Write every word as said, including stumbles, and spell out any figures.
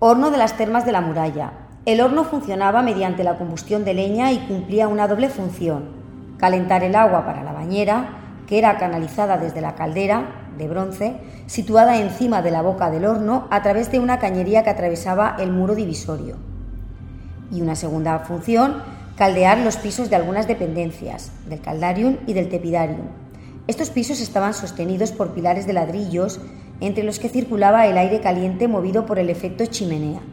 Horno de las termas de la muralla. El horno funcionaba mediante la combustión de leña y cumplía una doble función: calentar el agua para la bañera, que era canalizada desde la caldera, de bronce, situada encima de la boca del horno a través de una cañería que atravesaba el muro divisorio. Y una segunda función: caldear los pisos de algunas dependencias, del caldarium y del tepidarium. Estos pisos estaban sostenidos por pilares de ladrillos, entre los que circulaba el aire caliente movido por el efecto chimenea.